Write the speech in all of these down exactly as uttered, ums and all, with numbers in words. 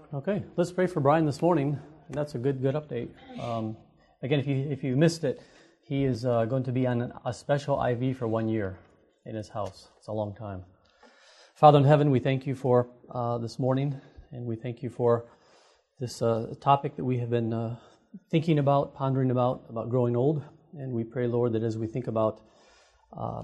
Okay, let's pray for Brian this morning. That's a good, good update. Um, again, if you if you missed it, he is uh, going to be on a special I V for one year in his house. It's a long time. Father in heaven, we thank you for uh, this morning, and we thank you for this uh, topic that we have been uh, thinking about, pondering about, about growing old. And we pray, Lord, that as we think about uh,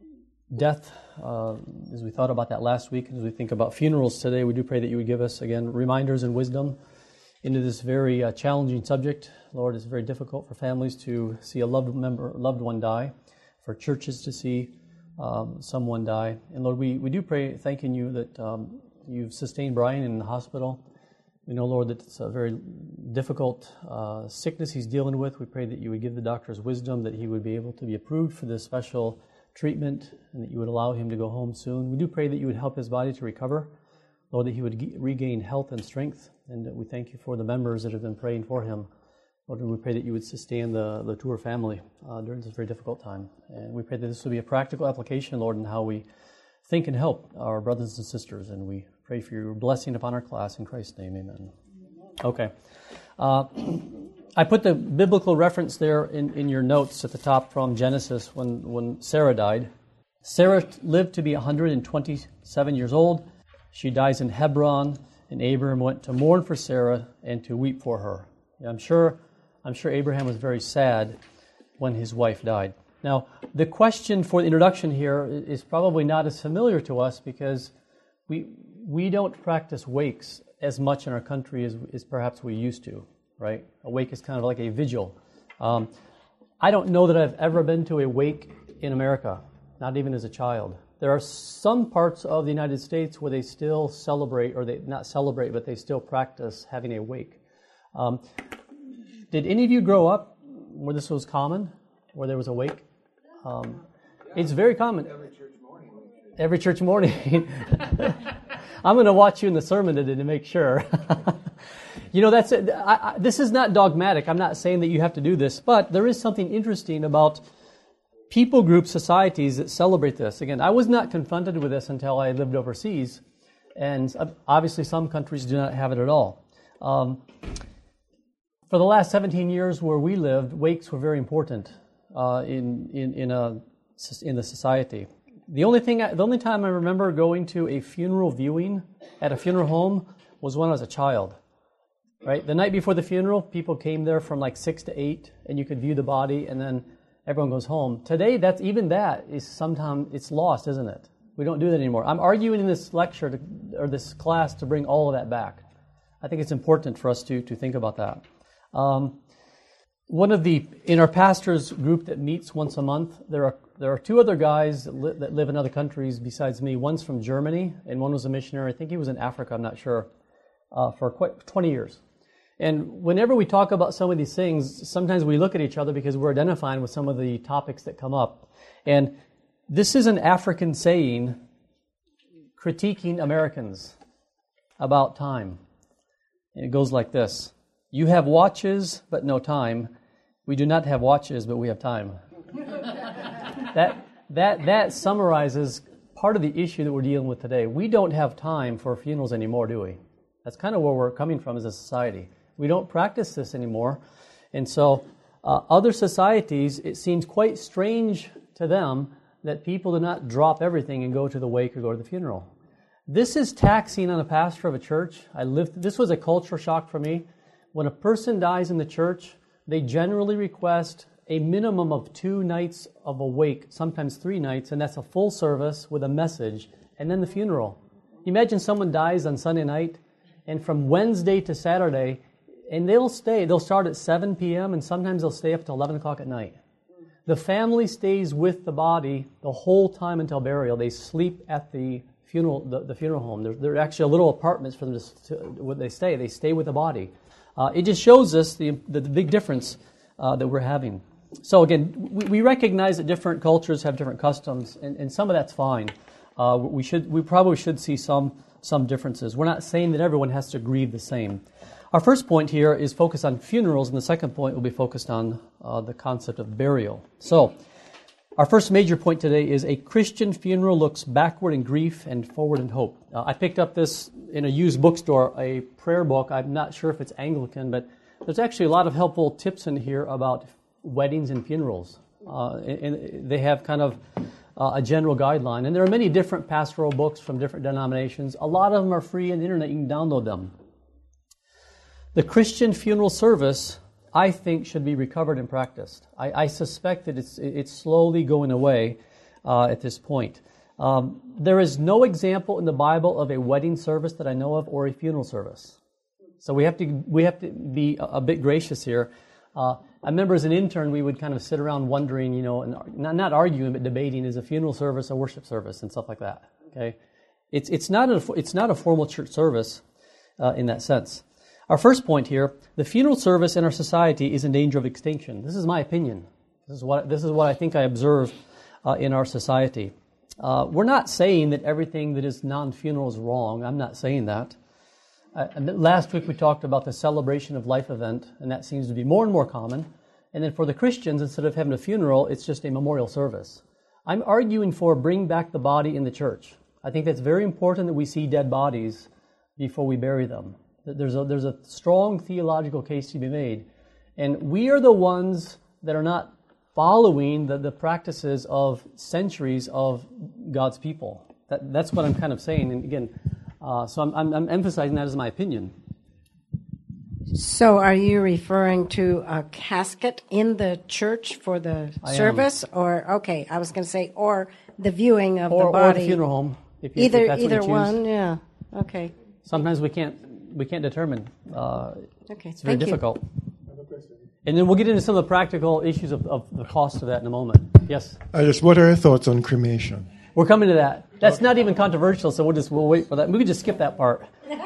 death, uh, as we thought about that last week, as we think about funerals today, we do pray that you would give us, again, reminders and wisdom into this very uh, challenging subject. Lord, it's very difficult for families to see a loved member, loved one die, for churches to see um, someone die. And Lord, we, we do pray, thanking you that um, you've sustained Brian in the hospital. We know, Lord, that it's a very difficult uh, sickness he's dealing with. We pray that you would give the doctors wisdom, that he would be able to be approved for this special treatment, and that you would allow him to go home soon. We do pray that you would help his body to recover, Lord, that he would ge- regain health and strength, and that we thank you for the members that have been praying for him. Lord, and we pray that you would sustain the, the Tour family uh, during this very difficult time. And we pray that this will be a practical application, Lord, in how we think and help our brothers and sisters, and we pray for your blessing upon our class. In Christ's name, amen. Okay. Uh, I put the biblical reference there in, in your notes at the top from Genesis when, when Sarah died. Sarah lived to be one hundred twenty-seven years old. She dies in Hebron, and Abraham went to mourn for Sarah and to weep for her. I'm sure, I'm sure Abraham was very sad when his wife died. Now, the question for the introduction here is probably not as familiar to us because we we don't practice wakes as much in our country as, as perhaps we used to. Right? A wake is kind of like a vigil. Um, I don't know that I've ever been to a wake in America, not even as a child. There are some parts of the United States where they still celebrate, or they not celebrate, but they still practice having a wake. Um, did any of you grow up where this was common, where there was a wake? Um, it's very common. Every church morning. Every church morning. I'm going to watch you in the sermon today to make sure. You know, that's it. I, I, this is not dogmatic. I'm not saying that you have to do this, but there is something interesting about people group societies that celebrate this. Again, I was not confronted with this until I lived overseas, and obviously some countries do not have it at all. Um, for the last seventeen years where we lived, wakes were very important uh, in in in a in the society. The only thing, I, the only time I remember going to a funeral viewing at a funeral home was when I was a child. Right, the night before the funeral, people came there from like six to eight, and you could view the body, and then everyone goes home. Today, that's even that is sometimes it's lost, isn't it? We don't do that anymore. I'm arguing in this lecture to, or this class to bring all of that back. I think it's important for us to to think about that. Um, one of the in our pastors group that meets once a month, there are there are two other guys that, li- that live in other countries besides me. One's from Germany, and one was a missionary. I think he was in Africa. I'm not sure uh, for quite twenty years. And whenever we talk about some of these things, sometimes we look at each other because we're identifying with some of the topics that come up. And this is an African saying critiquing Americans about time. And it goes like this: you have watches, but no time. We do not have watches, but we have time. that that that summarizes part of the issue that we're dealing with today. We don't have time for funerals anymore, do we? That's kind of where we're coming from as a society. We don't practice this anymore. And so uh, other societies, it seems quite strange to them that people do not drop everything and go to the wake or go to the funeral. This is taxing on a pastor of a church. I lived. This was a culture shock for me. When a person dies in the church, they generally request a minimum of two nights of a wake, sometimes three nights, and that's a full service with a message, and then the funeral. Imagine someone dies on Sunday night, and from Wednesday to Saturday, and they'll stay. They'll start at seven p.m. and sometimes they'll stay up till eleven o'clock at night. The family stays with the body the whole time until burial. They sleep at the funeral, the, the funeral home. There, there are actually little apartments for them to, to where they stay. They stay with the body. Uh, it just shows us the the, the big difference uh, that we're having. So again, we, we recognize that different cultures have different customs, and, and some of that's fine. Uh, we should we probably should see some some differences. We're not saying that everyone has to grieve the same. Our first point here is focused on funerals, and the second point will be focused on uh, the concept of burial. So, Our first major point today is a Christian funeral looks backward in grief and forward in hope. Uh, I picked up this in a used bookstore, a prayer book. I'm not sure if it's Anglican, but there's actually a lot of helpful tips in here about weddings and funerals. Uh, and, and they have kind of uh, a general guideline. And there are many different pastoral books from different denominations. A lot of them are free on the internet. You can download them. The Christian funeral service, I think, should be recovered and practiced. I, I suspect that it's it's slowly going away uh, at this point. Um, there is no example in the Bible of a wedding service that I know of, or a funeral service. So we have to we have to be a, a bit gracious here. Uh, I remember as an intern, we would kind of sit around wondering, you know, and not, not arguing but debating: is a funeral service a worship service and stuff like that. Okay, it's it's not a it's not a formal church service uh, in that sense. Our first point here, the funeral service in our society is in danger of extinction. This is my opinion. This is what this is what I think I observe uh, in our society. Uh, we're not saying that everything that is non-funeral is wrong. I'm not saying that. Uh, last week we talked about the celebration of life event, and that seems to be more and more common. And then for the Christians, instead of having a funeral, it's just a memorial service. I'm arguing for bring back the body in the church. I think that's very important that we see dead bodies before we bury them. There's a, there's a strong theological case to be made. And we are the ones that are not following the, the practices of centuries of God's people. That, that's what I'm kind of saying. And again, uh, so I'm, I'm, I'm emphasizing that as my opinion. So are you referring to a casket in the church for the I service? am. Or, okay, I was going to say, or the viewing of or, the body. Or the funeral home. If you, either if that's either what you choose. one, yeah. Okay. Sometimes we can't we can't determine. Uh, Okay, it's very thank difficult. you. And then we'll get into some of the practical issues of, of the cost of that in a moment. Yes? I just, what are your thoughts on cremation? We're coming to that. That's not even controversial, so we'll just we'll wait for that. We could just skip that part.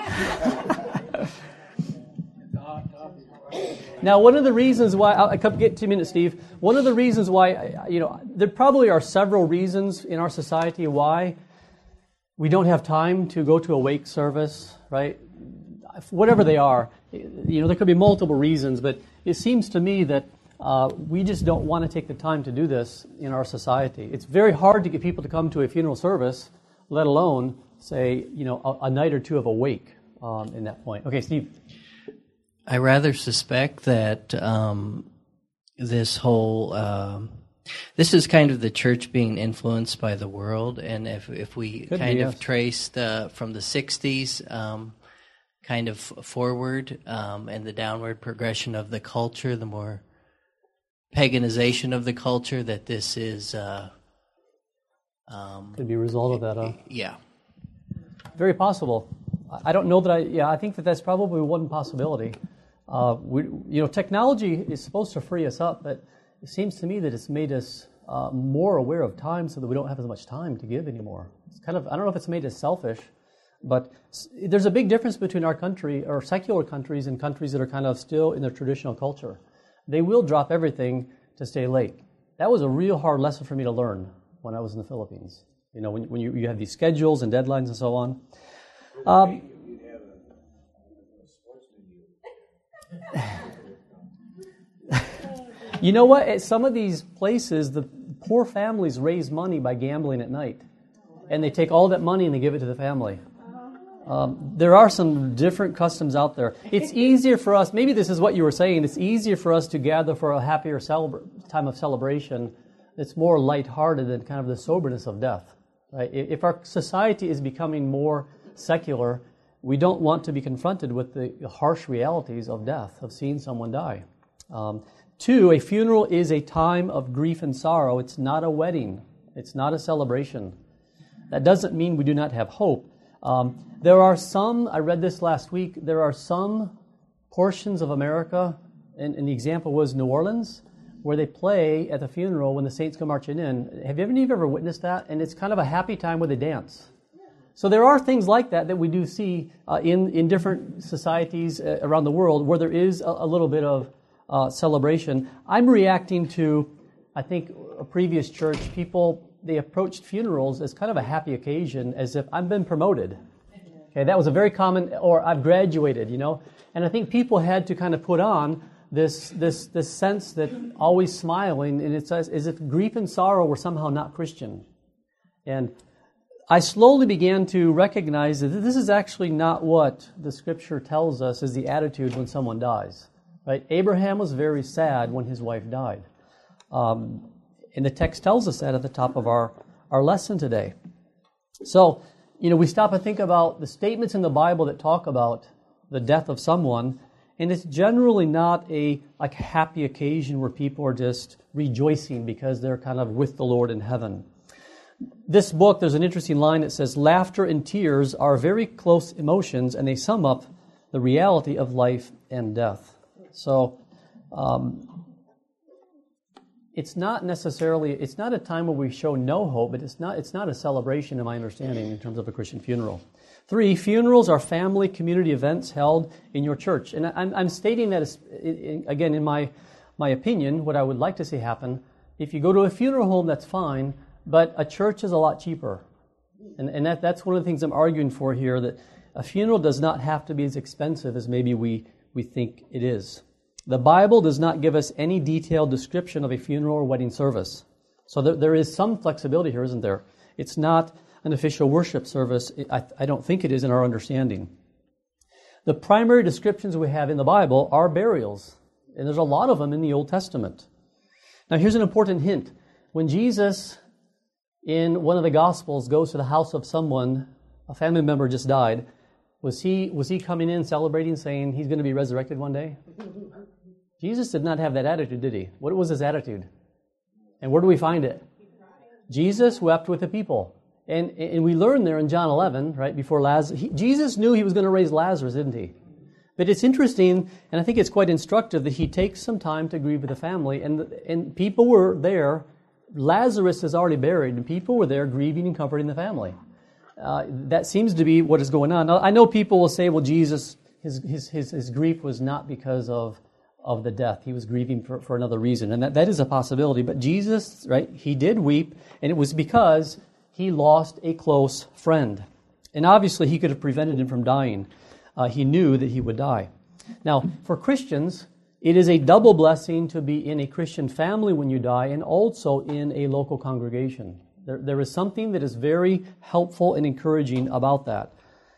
Now, one of the reasons why I'll come get two minutes, Steve. One of the reasons why, you know, there probably are several reasons in our society why we don't have time to go to a wake service, right? Whatever they are, you know, there could be multiple reasons, but it seems to me that uh, we just don't want to take the time to do this in our society. It's very hard to get people to come to a funeral service, let alone, say, you know, a, a night or two of a wake um, in that point. Okay, Steve. I rather suspect that um, this whole um, this is kind of the church being influenced by the world, and if if we Could kind be, of yes. trace the from the sixties um, kind of forward um, and the downward progression of the culture, the more paganization of the culture, that this is uh, um, Could be a result of that, huh? yeah. Very possible. I don't know that I, yeah, I think that that's probably one possibility. Uh, we, you know, technology is supposed to free us up, but it seems to me that it's made us uh, more aware of time so that we don't have as much time to give anymore. It's kind of, I don't know if it's made us selfish, but there's a big difference between our country, or secular countries, and countries that are kind of still in their traditional culture. They will drop everything to stay late. That was a real hard lesson for me to learn when I was in the Philippines. You know, when, when you, you have these schedules and deadlines and so on. Um, you know what? At some of these places, the poor families raise money by gambling at night. And they take all that money and they give it to the family. Um, there are some different customs out there. It's easier for us, maybe this is what you were saying, it's easier for us to gather for a happier celebra- time of celebration. It's more lighthearted than kind of the soberness of death. Right? If our society is becoming more secular, we don't want to be confronted with the harsh realities of death, of seeing someone die. Um, two, a funeral is a time of grief and sorrow. It's not a wedding. It's not a celebration. That doesn't mean we do not have hope. Um, there are some, I read this last week, there are some portions of America, and, and the example was New Orleans, where they play at the funeral when the saints come marching in. Have any of you ever witnessed that? And it's kind of a happy time where they dance. So there are things like that that we do see uh, in, in different societies uh, around the world where there is a, a little bit of uh, celebration. I'm reacting to, I think, a previous church, people, they approached funerals as kind of a happy occasion, as if I've been promoted. Okay, that was a very common, or I've graduated, you know. And I think people had to kind of put on this this this sense that always smiling, and it's as, as if grief and sorrow were somehow not Christian. And I slowly began to recognize that this is actually not what the Scripture tells us is the attitude when someone dies. Right? Abraham was very sad when his wife died. Um, and the text tells us that at the top of our, our lesson today. So, you know, we stop and think about the statements in the Bible that talk about the death of someone, and it's generally not a like happy occasion where people are just rejoicing because they're kind of with the Lord in heaven. This book, there's an interesting line that says, laughter and tears are very close emotions, and they sum up the reality of life and death. So, um, it's not necessarily, it's not a time where we show no hope, but it's not, it's not a celebration, in my understanding, in terms of a Christian funeral. Three, funerals are family community events held in your church. And I'm, I'm stating that, as, again, in my, my opinion, what I would like to see happen, if you go to a funeral home, that's fine, but a church is a lot cheaper. And, and that, that's one of the things I'm arguing for here, that a funeral does not have to be as expensive as maybe we, we think it is. The Bible does not give us any detailed description of a funeral or wedding service. So there, there is some flexibility here, isn't there? It's not an official worship service. I, I don't think it is in our understanding. The primary descriptions we have in the Bible are burials, and there's a lot of them in the Old Testament. Now here's an important hint. When Jesus, in one of the Gospels, goes to the house of someone, a family member just died, was he, was he coming in celebrating, saying he's going to be resurrected one day? Jesus did not have that attitude, did he? What was his attitude? And where do we find it? Jesus wept with the people. And, and we learn there in John eleven, right, before Lazarus, he, Jesus knew he was going to raise Lazarus, didn't he? But it's interesting, and I think it's quite instructive, that he takes some time to grieve with the family, and, and people were there. Lazarus is already buried, and people were there grieving and comforting the family. Uh, that seems to be what is going on. Now, I know people will say, well, Jesus, his his his, his grief was not because of of the death. He was grieving for, for another reason. And that, that is a possibility. But Jesus, right, he did weep, and it was because he lost a close friend. And obviously, he could have prevented him from dying. Uh, he knew that he would die. Now, for Christians, it is a double blessing to be in a Christian family when you die, and also in a local congregation. There, there is something that is very helpful and encouraging about that.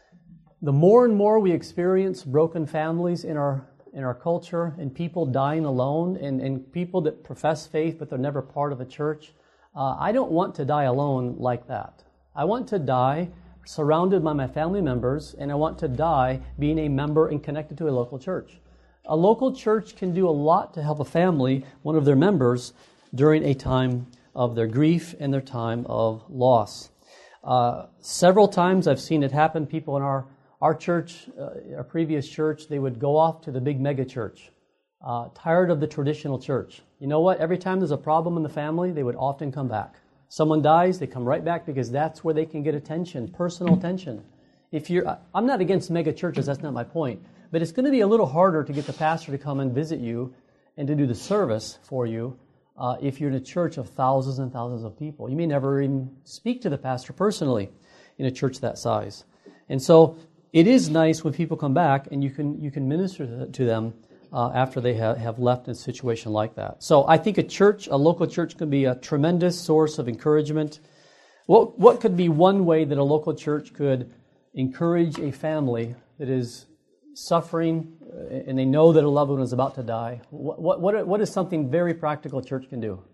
The more and more we experience broken families in our in our culture, and people dying alone, and, and people that profess faith but they're never part of a church, uh, I don't want to die alone like that. I want to die surrounded by my family members, and I want to die being a member and connected to a local church. A local church can do a lot to help a family, one of their members, during a time of their grief and their time of loss. Uh, several times I've seen it happen. People in our Our church, uh, our previous church, they would go off to the big mega church, uh, tired of the traditional church. You know what? Every time there's a problem in the family, they would often come back. Someone dies, they come right back because that's where they can get attention, personal attention. If you're, I'm not against mega churches, that's not my point, but it's going to be a little harder to get the pastor to come and visit you and to do the service for you uh, if you're in a church of thousands and thousands of people. You may never even speak to the pastor personally in a church that size. And so it is nice when people come back and you can you can minister to them uh, after they ha- have left in a situation like that. So I think a church, a local church, can be a tremendous source of encouragement. What what could be one way that a local church could encourage a family that is suffering uh, and they know that a loved one is about to die? What what what, what is something very practical a church can do?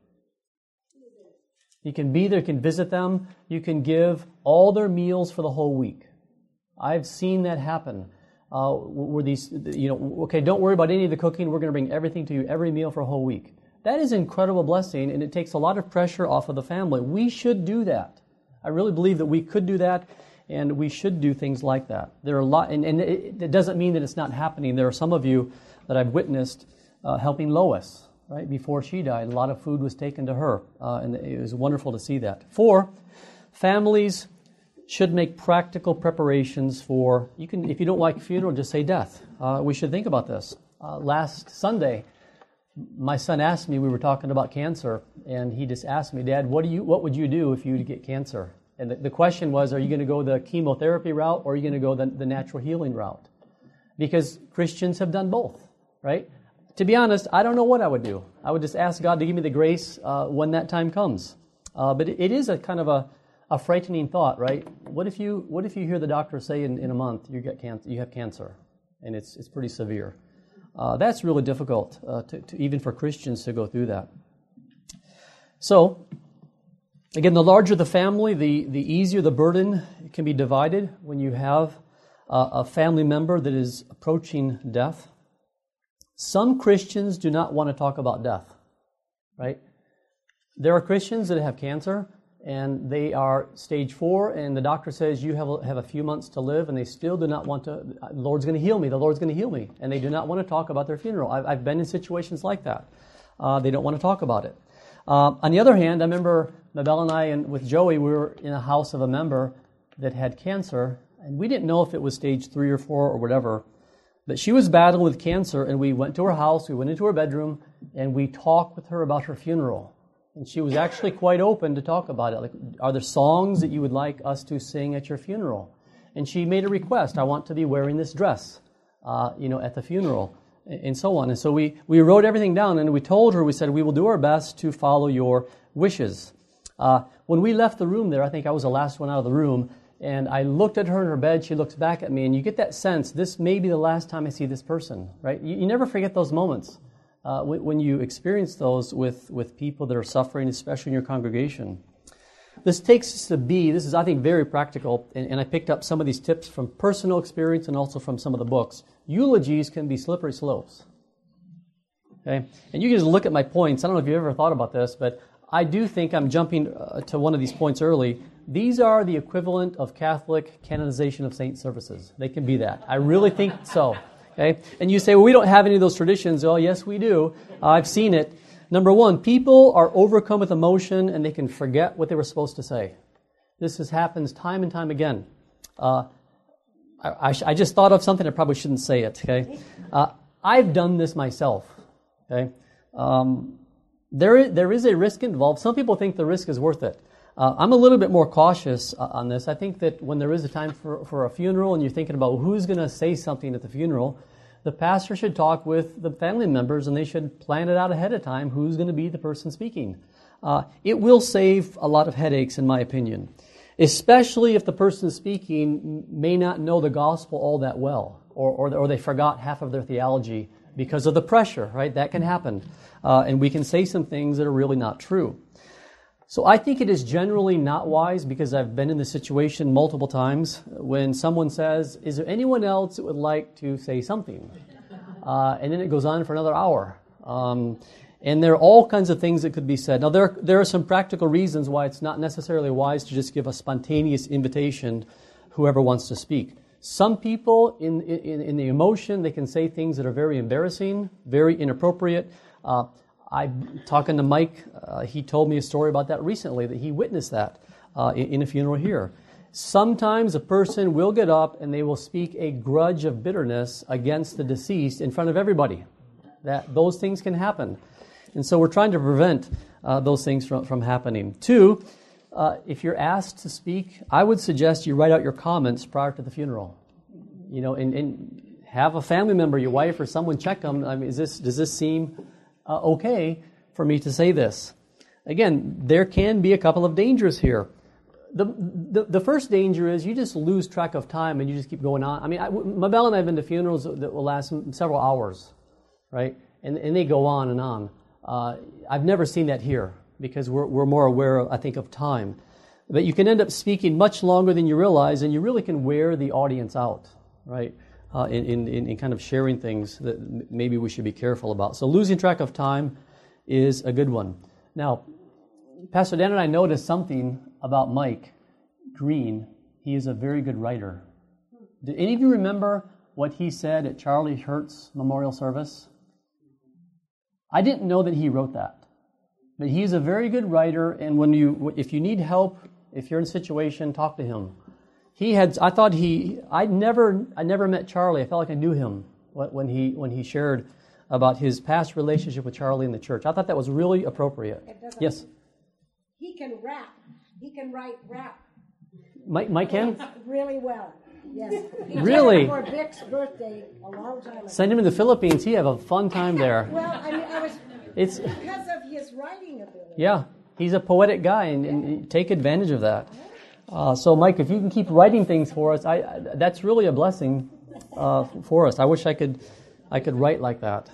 You can be there, you can visit them, you can give all their meals for the whole week. I've seen that happen. Uh, where these, you know, okay, don't worry about any of the cooking. We're going to bring everything to you, every meal for a whole week. That is an incredible blessing, and it takes a lot of pressure off of the family. We should do that. I really believe that we could do that, and we should do things like that. There are a lot, and, and it, it doesn't mean that it's not happening. There are some of you that I've witnessed uh, helping Lois, right, before she died. A lot of food was taken to her, uh, and it was wonderful to see that. Four, families should make practical preparations for, you can, if you don't like funeral, just say death. Uh, we should think about this. Uh, last Sunday, my son asked me, we were talking about cancer, and he just asked me, Dad, what do you, what would you do if you would get cancer? And the, the question was, are you going to go the chemotherapy route, or are you going to go the, the natural healing route? Because Christians have done both, right? to be honest, I don't know what I would do. I would just ask God to give me the grace uh, when that time comes. Uh, but it, it is a kind of a, a frightening thought, right? What if you what if you hear the doctor say in, in a month you get cancer, you have cancer, and it's it's pretty severe? Uh, that's really difficult, uh, to, to even for Christians to go through that. So, again, the larger the family, the, the easier the burden can be divided when you have uh, a family member that is approaching death. Some Christians do not want to talk about death, right? There are Christians that have cancer, and they are stage four, and the doctor says you have a, have a few months to live, and they still do not want to, the Lord's going to heal me, the Lord's going to heal me, and they do not want to talk about their funeral. I've, I've been in situations like that. Uh, they don't want to talk about it. Uh, on the other hand, I remember Mabel and I, and with Joey, we were in a house of a member that had cancer, and we didn't know if it was stage three or four or whatever, but she was battling with cancer, and we went to her house, we went into her bedroom, and we talked with her about her funeral. And she was actually quite open to talk about it. Like, are there songs that you would like us to sing at your funeral? And she made a request. I want to be wearing this dress, uh, you know, at the funeral, and so on. And so we, we wrote everything down, and we told her, we said, we will do our best to follow your wishes. Uh, when we left the room there, I think I was the last one out of the room, and I looked at her in her bed, she looks back at me, and you get that sense, this may be the last time I see this person, right? You, you never forget those moments. Uh, when you experience those with, with people that are suffering, especially in your congregation. This takes us to B. This is, I think, very practical, and, and I picked up some of these tips from personal experience and also from some of the books. Eulogies can be slippery slopes. Okay? And you can just look at my points. I don't know if you've ever thought about this, but I do think I'm jumping uh, to one of these points early. These are the equivalent of Catholic canonization of saint services. They can be that. I really think so. Okay? And you say, well, we don't have any of those traditions. Oh, yes, we do. Uh, I've seen it. Number one, people are overcome with emotion and they can forget what they were supposed to say. This has happens time and time again. Uh, I, I, sh- I just thought of something, I probably shouldn't say it. Okay? Uh, I've done this myself. Okay? Um, there, is, there is a risk involved. Some people think the risk is worth it. Uh, I'm a little bit more cautious uh, on this. I think that when there is a time for, for a funeral and you're thinking about who's going to say something at the funeral, the pastor should talk with the family members and they should plan it out ahead of time who's going to be the person speaking. Uh, it will save a lot of headaches, in my opinion, especially if the person speaking may not know the gospel all that well, or, or, or they forgot half of their theology because of the pressure, right? That can happen. Uh, and we can say some things that are really not true. So I think it is generally not wise, because I've been in this situation multiple times, when someone says, is there anyone else that would like to say something? Uh, and then it goes on for another hour. Um, and there are all kinds of things that could be said. Now, there, there are some practical reasons why it's not necessarily wise to just give a spontaneous invitation, whoever wants to speak. Some people, in, in, in the emotion, they can say things that are very embarrassing, very inappropriate. Uh, I'm talking to Mike. Uh, he told me a story about that recently, that he witnessed that uh, in, in a funeral here. Sometimes a person will get up and they will speak a grudge of bitterness against the deceased in front of everybody. That those things can happen. And so we're trying to prevent uh, those things from, from happening. Two, uh, if you're asked to speak, I would suggest you write out your comments prior to the funeral. You know, and, and have a family member, your wife or someone, check them. I mean, is this does this seem Uh, okay for me to say this? Again, there can be a couple of dangers here. The, the the first danger is you just lose track of time and you just keep going on. I mean, I, Mabel and I have been to funerals that will last several hours, right? And and they go on and on. Uh, I've never seen that here, because we're we're more aware, of, I think, of time. But you can end up speaking much longer than you realize, and you really can wear the audience out, right? Uh, in, in, in kind of sharing things that maybe we should be careful about. So losing track of time is a good one. Now, Pastor Dan and I noticed something about Mike Green. He is a very good writer. Do any of you remember what he said at Charlie Hertz Memorial Service? I didn't know that he wrote that. But he's a very good writer, and when you, if you need help, if you're in a situation, talk to him. He had. I thought he. I never. I never met Charlie. I felt like I knew him when he when he shared about his past relationship with Charlie in the church. I thought that was really appropriate. Yes. He can rap. He can write rap. Mike, Mike can really well. Yes. He Really? did it for Vic's birthday a long time ago. Send him to the Philippines. He have a fun time there. Well, I mean, I was It's because of his writing ability. yeah. He's a poetic guy, and, and take advantage of that. Uh, so, Mike, if you can keep writing things for us, I, I that's really a blessing uh, for us. I wish I could I could write like that.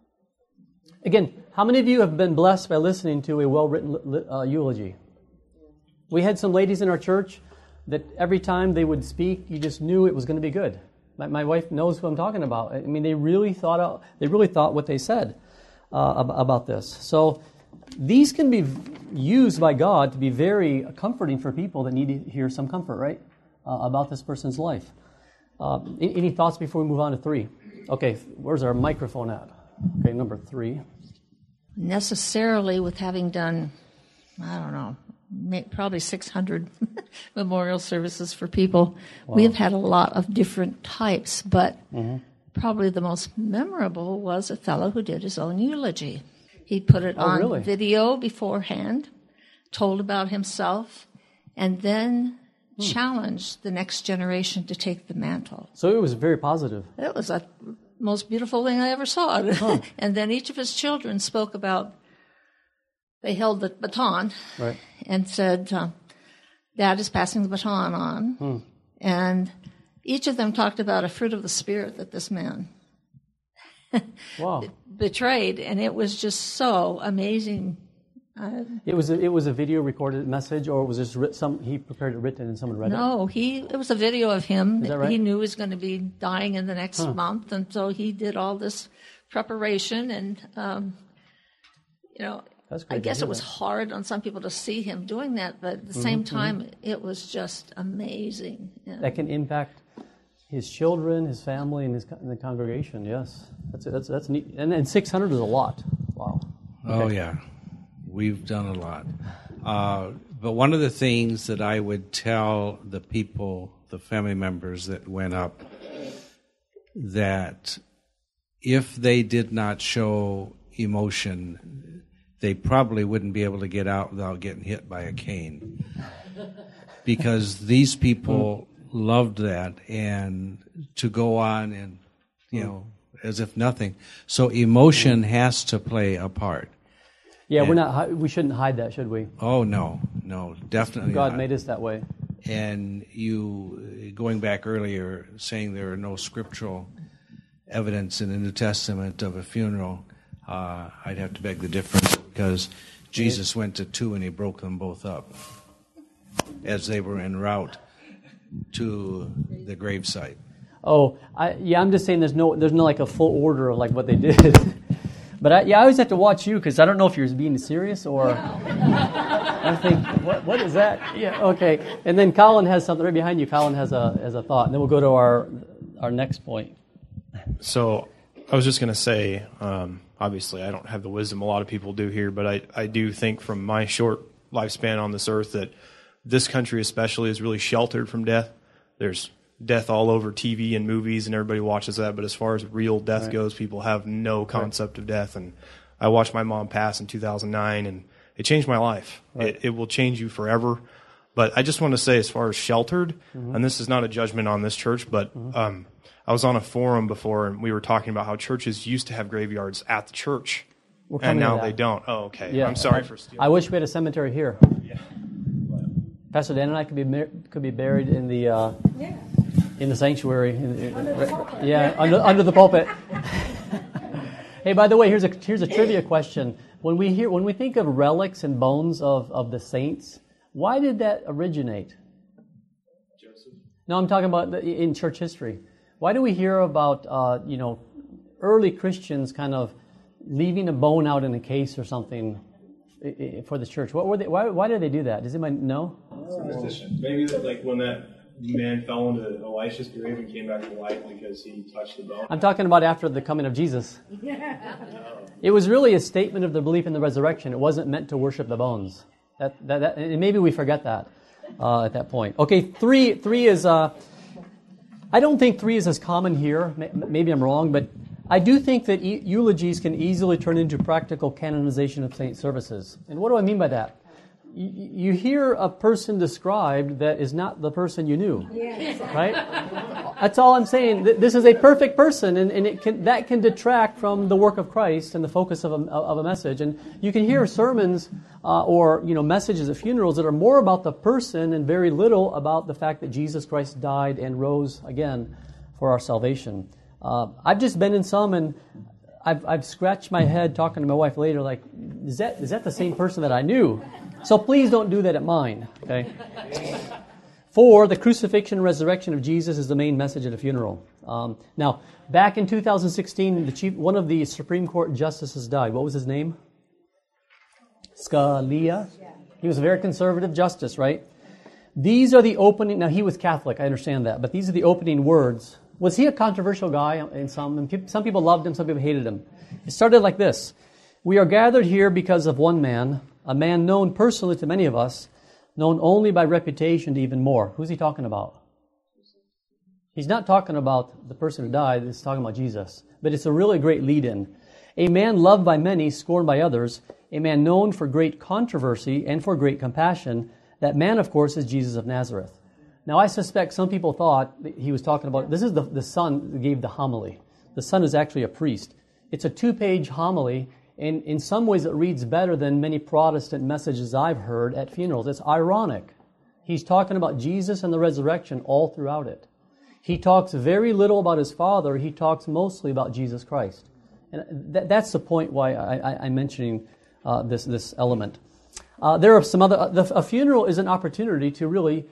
Again, how many of you have been blessed by listening to a well-written uh, eulogy? We had some ladies in our church that every time they would speak, you just knew it was going to be good. My, my wife knows who I'm talking about. I mean, they really thought out. They really thought what they said uh, about this. So these can be used by God to be very comforting for people that need to hear some comfort, right, uh, about this person's life. Uh, any, any thoughts before we move on to three? Okay, where's our microphone at? Okay, number three. Necessarily, with having done, I don't know, probably six hundred memorial services for people, wow. We have had a lot of different types, but mm-hmm. probably the most memorable was a fellow who did his own eulogy. He put it oh, on really? video beforehand, told about himself, and then hmm. challenged the next generation to take the mantle. So it was very positive. It was the most beautiful thing I ever saw. Huh. And then each of his children spoke about, they held the baton right. and said, uh, Dad is passing the baton on. Hmm. And each of them talked about a fruit of the Spirit that this man wow. betrayed. And it was just so amazing. Uh, it was a, it was a video recorded message, or was this writ, some he prepared it written and someone read no, it? No, he it was a video of him. Is that right? He knew he was going to be dying in the next huh. month, and so he did all this preparation. And um, you know, That's great I guess it was that. hard on some people to see him doing that, but at the mm-hmm, same time, mm-hmm. it was just amazing. Yeah. That can impact his children, his family, and his and the congregation. Yes, that's that's that's neat. And then six hundred is a lot. Wow. Okay. Oh yeah. We've done a lot. Uh, but one of the things that I would tell the people, the family members that went up, that if they did not show emotion, they probably wouldn't be able to get out without getting hit by a cane. Because these people loved that, and to go on and, you know, as if nothing. So emotion has to play a part. Yeah, and, we're not. We shouldn't hide that, should we? Oh no, no, definitely God not. made us that way. And you, going back earlier, saying there are no scriptural evidence in the New Testament of a funeral, uh, I'd have to beg the difference, because Jesus went to two and he broke them both up as they were en route to the gravesite. Oh, I, yeah. I'm just saying there's no there's no like a full order of like what they did. But I, yeah, I always have to watch you, because I don't know if you're being serious or I think, what what is that? Yeah, okay. And then Colin has something right behind you. Colin has a has a thought, and then we'll go to our our next point. So I was just going to say, um, obviously I don't have the wisdom a lot of people do here, but I, I do think from my short lifespan on this earth that this country especially is really sheltered from death. There's death all over T V and movies, and everybody watches that. But as far as real death right. goes, people have no concept right. of death. And I watched my mom pass in two thousand nine, and it changed my life. Right. It, it will change you forever. But I just want to say, as far as sheltered, mm-hmm. and this is not a judgment on this church, but mm-hmm. um, I was on a forum before, and we were talking about how churches used to have graveyards at the church, and now they don't. Oh, okay. Yeah. I'm sorry I, for stealing. I wish we had a cemetery here. Yeah. Pastor Dan and I could be could be buried in the uh, yeah. in the sanctuary. In, in, under the pulpit. Yeah, under, under the pulpit. Hey, by the way, here's a here's a trivia question. When we hear when we think of relics and bones of, of the saints, why did that originate? Joseph. No, I'm talking about the, in church history. Why do we hear about uh, you know early Christians kind of leaving a bone out in a case or something for the church? What were they? Why, why did they do that? Does anybody know? Superstition. Maybe like when that man fell into Elisha's grave and came back to life because he touched the bone. I'm talking about after the coming of Jesus. It was really a statement of the belief in the resurrection. It wasn't meant to worship the bones. That, that, that and maybe we forget that uh, at that point. Okay, three three is. Uh, I don't think three is as common here. Maybe I'm wrong, but I do think that e- eulogies can easily turn into practical canonization of saint services. And what do I mean by that? you, you hear a person described that is not the person you knew, right? That's all I'm saying. This is a perfect person, and, and it can, that can detract from the work of Christ and the focus of a, of a message. And you can hear sermons uh, or you know messages at funerals that are more about the person and very little about the fact that Jesus Christ died and rose again for our salvation. Uh, I've just been in some, and I've, I've scratched my head talking to my wife later, like, is that is that the same person that I knew? So please don't do that at mine, okay? Four, the crucifixion and resurrection of Jesus is the main message at a funeral. Um, now, back in two thousand sixteen, the chief, one of the Supreme Court justices died. What was his name? Scalia. He was a very conservative justice, right? These are the opening. Now, he was Catholic, I understand that, but these are the opening words. Was he a controversial guy in some? And some people loved him, some people hated him. It started like this. We are gathered here because of one man, a man known personally to many of us, known only by reputation to even more. Who's he talking about? He's not talking about the person who died, he's talking about Jesus. But it's a really great lead-in. A man loved by many, scorned by others, a man known for great controversy and for great compassion. That man, of course, is Jesus of Nazareth. Now, I suspect some people thought that he was talking about, this is the, the son that gave the homily. The son is actually a priest. It's a two-page homily, and in some ways it reads better than many Protestant messages I've heard at funerals. It's ironic. He's talking about Jesus and the resurrection all throughout it. He talks very little about his Father. He talks mostly about Jesus Christ. And th- that's the point why I, I, I'm mentioning uh, this, this element. Uh, there are some other... Uh, the, a funeral is an opportunity to really...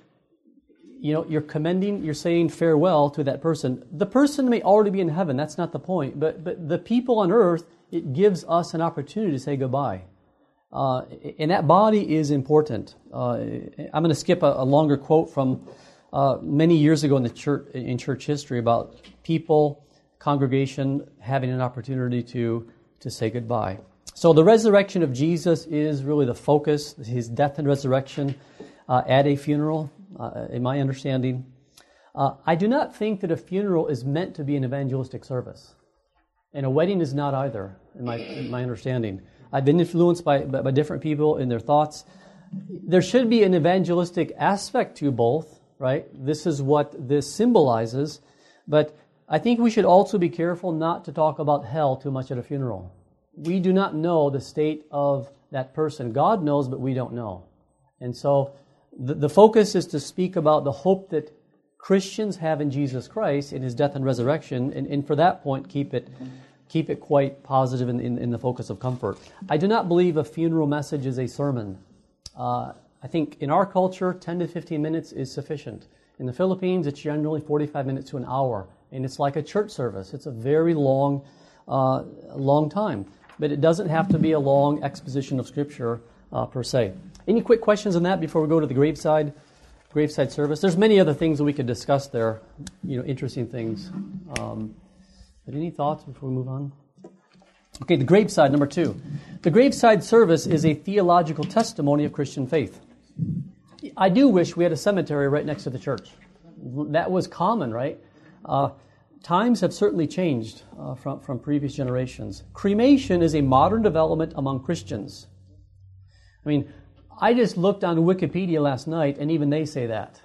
You know, you're commending, you're saying farewell to that person. The person may already be in heaven, that's not the point. But but the people on earth, it gives us an opportunity to say goodbye. Uh, and that body is important. Uh, I'm going to skip a, a longer quote from uh, many years ago in the church, in church history about people, congregation having an opportunity to, to say goodbye. So the resurrection of Jesus is really the focus, his death and resurrection uh, at a funeral. Uh, in my understanding, uh, I do not think that a funeral is meant to be an evangelistic service, and a wedding is not either. In my in my understanding, I've been influenced by, by by different people in their thoughts. There should be an evangelistic aspect to both, right? This is what this symbolizes, but I think we should also be careful not to talk about hell too much at a funeral. We do not know the state of that person. God knows, but we don't know, and so. The, the focus is to speak about the hope that Christians have in Jesus Christ, in his death and resurrection, and, and for that point, keep it keep it quite positive in, in, in the focus of comfort. I do not believe a funeral message is a sermon. Uh, I think in our culture, ten to fifteen minutes is sufficient. In the Philippines, it's generally forty-five minutes to an hour, and it's like a church service. It's a very long, uh, long time, but it doesn't have to be a long exposition of Scripture uh, per se. Any quick questions on that before we go to the graveside, graveside service? There's many other things that we could discuss there, you know, interesting things. Um, but any thoughts before we move on? Okay, the graveside, number two. The graveside service is a theological testimony of Christian faith. I do wish we had a cemetery right next to the church. That was common, right? Uh, times have certainly changed uh, from, from previous generations. Cremation is a modern development among Christians. I mean, I just looked on Wikipedia last night, and even they say that.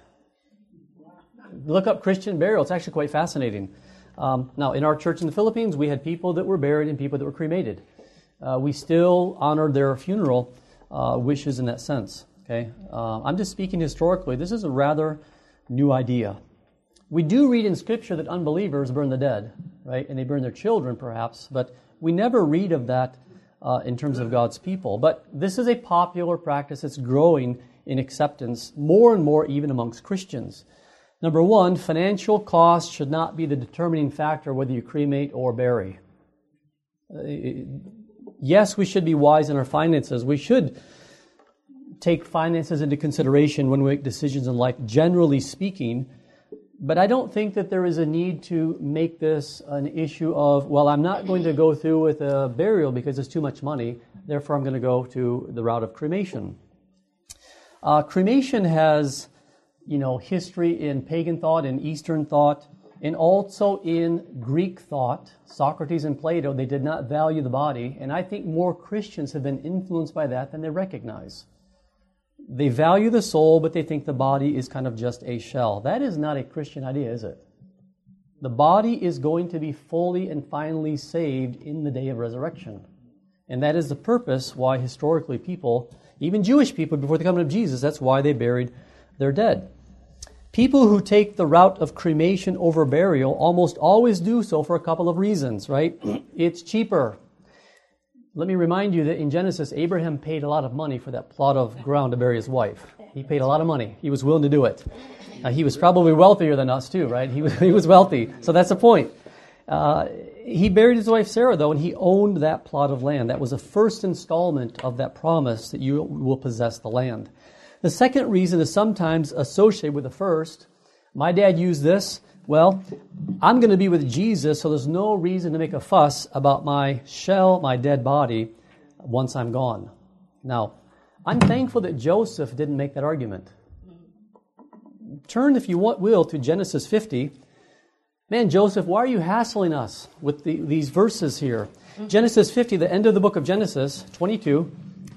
Look up Christian burial. It's actually quite fascinating. Um, now, in our church in the Philippines, we had people that were buried and people that were cremated. Uh, we still honored their funeral uh, wishes in that sense. Okay, uh, I'm just speaking historically. This is a rather new idea. We do read in Scripture that unbelievers burn the dead, right? And they burn their children, perhaps, but we never read of that Uh, in terms of God's people. But this is a popular practice that's growing in acceptance more and more even amongst Christians. Number one, financial cost should not be the determining factor whether you cremate or bury. Uh, yes, we should be wise in our finances. We should take finances into consideration when we make decisions in life, generally speaking. But I don't think that there is a need to make this an issue of, well, I'm not going to go through with a burial because it's too much money, therefore I'm going to go to the route of cremation. Uh, cremation has, you know, history in pagan thought, in Eastern thought, and also in Greek thought. Socrates and Plato, they did not value the body, and I think more Christians have been influenced by that than they recognize. They value the soul, but they think the body is kind of just a shell. That is not a Christian idea, is it? The body is going to be fully and finally saved in the day of resurrection. And that is the purpose why historically people, even Jewish people before the coming of Jesus, that's why they buried their dead. People who take the route of cremation over burial almost always do so for a couple of reasons, right? It's cheaper. Let me remind you that in Genesis, Abraham paid a lot of money for that plot of ground to bury his wife. He paid a lot of money. He was willing to do it. Uh, he was probably wealthier than us too, right? He was, he was wealthy, so that's the point. Uh, he buried his wife Sarah, though, and he owned that plot of land. That was the first installment of that promise that you will possess the land. The second reason is sometimes associated with the first. My dad used this. Well, I'm going to be with Jesus, so there's no reason to make a fuss about my shell, my dead body, once I'm gone. Now, I'm thankful that Joseph didn't make that argument. Turn, if you want, will, to Genesis fifty. Man, Joseph, why are you hassling us with the, these verses here? Genesis fifty, the end of the book of Genesis, twenty-two.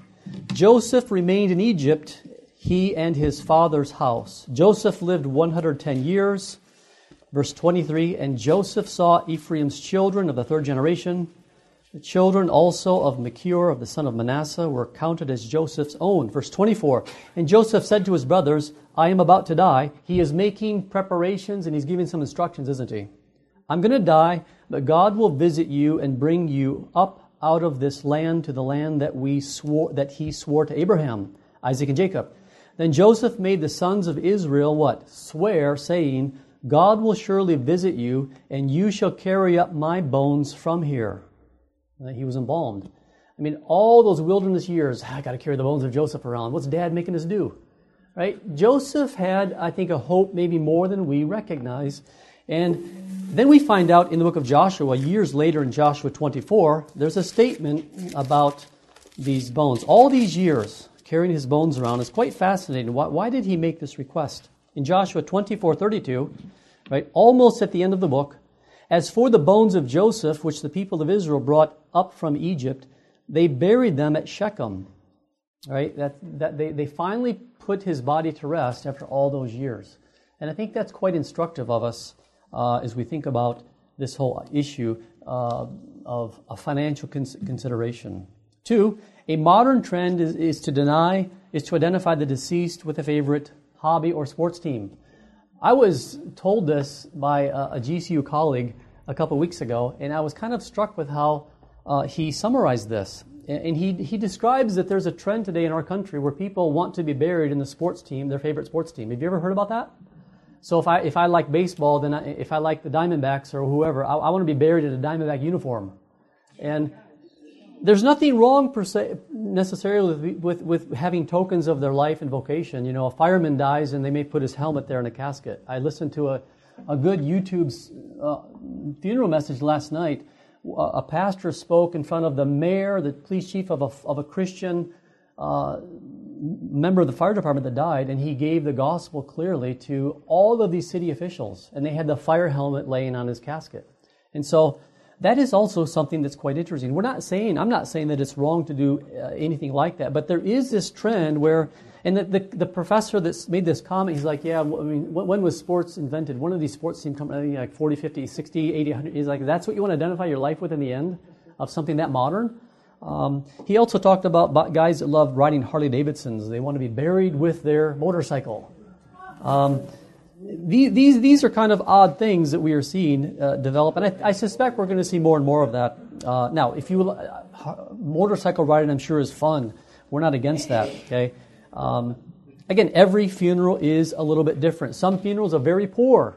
Joseph remained in Egypt, he and his father's house. Joseph lived one hundred ten years. Verse twenty-three, and Joseph saw Ephraim's children of the third generation. The children also of Machir, of the son of Manasseh, were counted as Joseph's own. Verse twenty-four, and Joseph said to his brothers, I am about to die. He is making preparations and he's giving some instructions, isn't he? I'm going to die, but God will visit you and bring you up out of this land to the land that we swore that he swore to Abraham, Isaac, and Jacob. Then Joseph made the sons of Israel what? Swear, saying, God will surely visit you, and you shall carry up my bones from here. And he was embalmed. I mean, all those wilderness years, I got to carry the bones of Joseph around. What's Dad making us do? Right? Joseph had, I think, a hope maybe more than we recognize. And then we find out in the book of Joshua, years later in Joshua twenty-four, there's a statement about these bones. All these years carrying his bones around is quite fascinating. Why, why did he make this request? In Joshua twenty-four thirty-two, right, almost at the end of the book, as for the bones of Joseph, which the people of Israel brought up from Egypt, they buried them at Shechem. Right, that that they, they finally put his body to rest after all those years. And I think that's quite instructive of us uh, as we think about this whole issue uh, of a financial cons- consideration. Two, a modern trend is, is to deny, is to identify the deceased with a favorite hobby or sports team. I was told this by a, a G C U colleague a couple of weeks ago, and I was kind of struck with how uh, he summarized this. And he he describes that there's a trend today in our country where people want to be buried in the sports team, their favorite sports team. Have you ever heard about that? So if I if I like baseball, then I, if I like the Diamondbacks or whoever, I, I want to be buried in a Diamondback uniform. And there's nothing wrong per se, necessarily with, with, with having tokens of their life and vocation. You know, a fireman dies and they may put his helmet there in a casket. I listened to a, a good YouTube uh, funeral message last night. A pastor spoke in front of the mayor, the police chief of a, of a Christian uh, member of the fire department that died, and he gave the gospel clearly to all of these city officials, and they had the fire helmet laying on his casket. And so that is also something that's quite interesting. We're not saying, I'm not saying that it's wrong to do uh, anything like that, but there is this trend where, and the, the, the professor that made this comment, he's like, yeah, I mean, when was sports invented? One of these sports teams come like forty, fifty, sixty, eighty, one hundred. He's like, that's what you want to identify your life with in the end of something that modern? Um, he also talked about guys that love riding Harley Davidsons. They want to be buried with their motorcycle. Um, these, these, these are kind of odd things that we are seeing uh, develop, and I, I suspect we're going to see more and more of that. Uh, now, if you uh, motorcycle riding, I'm sure is fun. We're not against that, okay? Um, again, every funeral is a little bit different. Some funerals are very poor.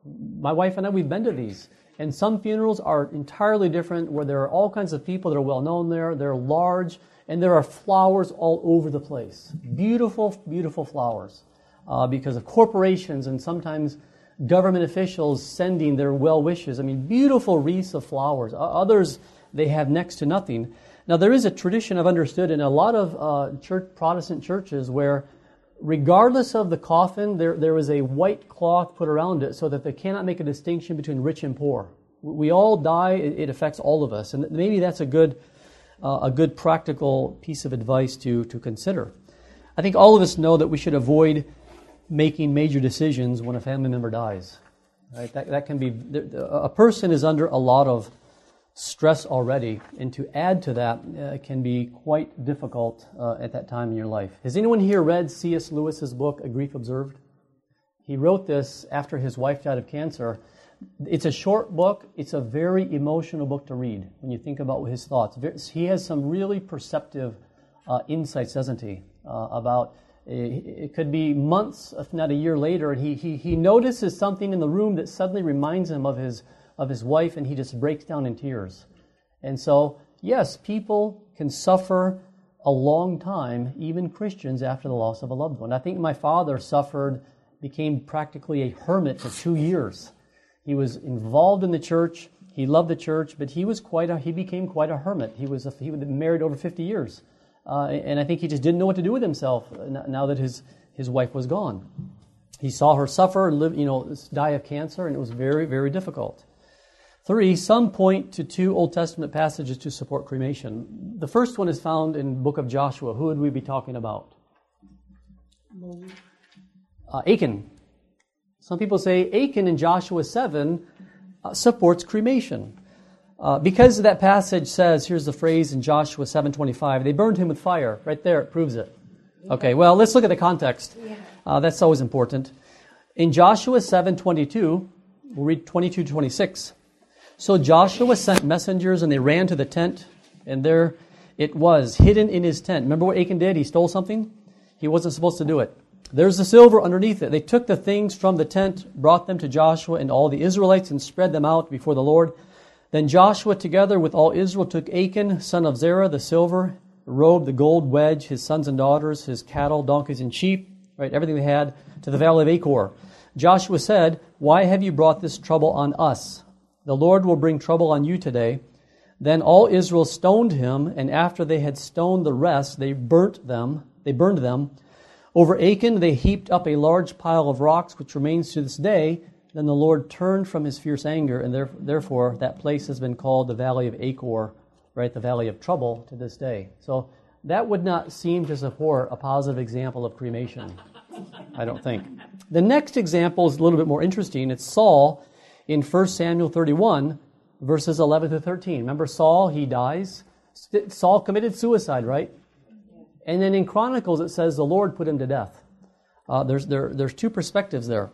My wife and I, we've been to these. And some funerals are entirely different, where there are all kinds of people that are well known there. They're large, and there are flowers all over the place. Beautiful, beautiful flowers. Uh, because of corporations and sometimes government officials sending their well wishes. I mean, beautiful wreaths of flowers. Others, they have next to nothing. Now, there is a tradition I've understood in a lot of uh, church, Protestant churches where, regardless of the coffin, there there is a white cloth put around it so that they cannot make a distinction between rich and poor. We all die; it, it affects all of us, and maybe that's a good uh, a good practical piece of advice to to consider. I think all of us know that we should avoid making major decisions when a family member dies. Right? That, that can be, a person is under a lot of stress already, and to add to that uh, can be quite difficult uh, at that time in your life. Has anyone here read C S Lewis's book, A Grief Observed? He wrote this after his wife died of cancer. It's a short book. It's a very emotional book to read when you think about his thoughts. He has some really perceptive uh, insights, doesn't he, uh, about it could be months, if not a year later, and he, he he notices something in the room that suddenly reminds him of his of his wife, and he just breaks down in tears. And so, yes, people can suffer a long time, even Christians, after the loss of a loved one. I think my father suffered, became practically a hermit for two years. He was involved in the church. He loved the church, but he was quite a, he became quite a hermit. He was a, he was married over fifty years. Uh, and I think he just didn't know what to do with himself now that his, his wife was gone. He saw her suffer and live, you know, die of cancer, and it was very, very difficult. Three, some point to two Old Testament passages to support cremation. The first one is found in the book of Joshua. Who would we be talking about? Uh, Achan. Some people say Achan in Joshua seven uh, supports cremation. Uh, because that passage says, here's the phrase in Joshua seven twenty-five, they burned him with fire. Right there, it proves it. Okay, well, let's look at the context. Uh, that's always important. In Joshua seven twenty-two, we'll read twenty-two to twenty-six. So Joshua sent messengers, and they ran to the tent, and there it was, hidden in his tent. Remember what Achan did? He stole something? He wasn't supposed to do it. There's the silver underneath it. They took the things from the tent, brought them to Joshua and all the Israelites, and spread them out before the Lord. Then Joshua, together with all Israel, took Achan, son of Zerah, the silver, the robe, the gold wedge, his sons and daughters, his cattle, donkeys, and sheep, right, everything they had, to the valley of Achor. Joshua said, "Why have you brought this trouble on us? The Lord will bring trouble on you today." Then all Israel stoned him, and after they had stoned the rest, they burnt them. They burned them. Over Achan they heaped up a large pile of rocks, which remains to this day. Then the Lord turned from his fierce anger, and therefore that place has been called the Valley of Achor, right, the Valley of Trouble, to this day. So that would not seem to support a positive example of cremation, I don't think. The next example is a little bit more interesting. It's Saul in First Samuel thirty-one, verses eleven to thirteen. Remember Saul, he dies. Saul committed suicide, right? And then in Chronicles it says the Lord put him to death. Uh, there's, there, there's two perspectives there.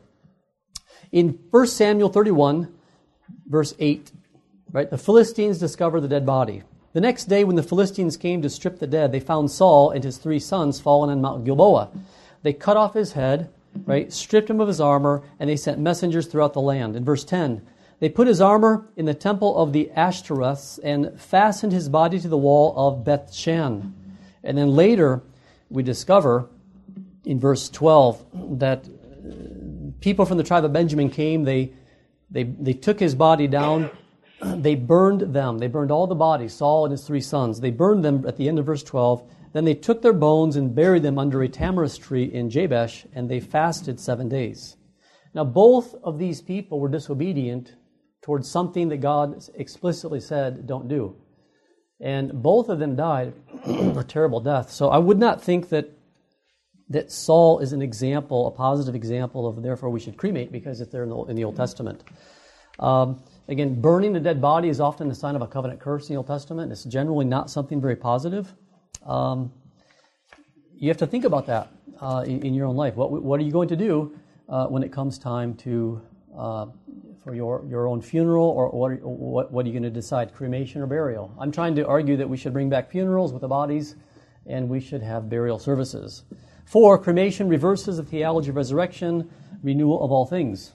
In First Samuel thirty-one, verse eight, right, the Philistines discover the dead body. The next day when the Philistines came to strip the dead, they found Saul and his three sons fallen on Mount Gilboa. They cut off his head, right, stripped him of his armor, and they sent messengers throughout the land. In verse ten, they put his armor in the temple of the Ashtoreths and fastened his body to the wall of Beth-shan. And then later we discover in verse twelve that people from the tribe of Benjamin came, they, they, they took his body down, they burned them. They burned all the bodies, Saul and his three sons. They burned them at the end of verse twelve. Then they took their bones and buried them under a tamarisk tree in Jabesh, and they fasted seven days. Now, both of these people were disobedient towards something that God explicitly said, don't do. And both of them died a terrible death. So I would not think that that Saul is an example, a positive example of therefore we should cremate because it's there in the, in the Old Testament. Um, again, burning a dead body is often a sign of a covenant curse in the Old Testament. It's generally not something very positive. Um, you have to think about that uh, in, in your own life. What what are you going to do uh, when it comes time to uh, for your, your own funeral, or what are, what what are you going to decide, cremation or burial? I'm trying to argue that we should bring back funerals with the bodies, and we should have burial services. Four, cremation reverses the theology of resurrection, renewal of all things.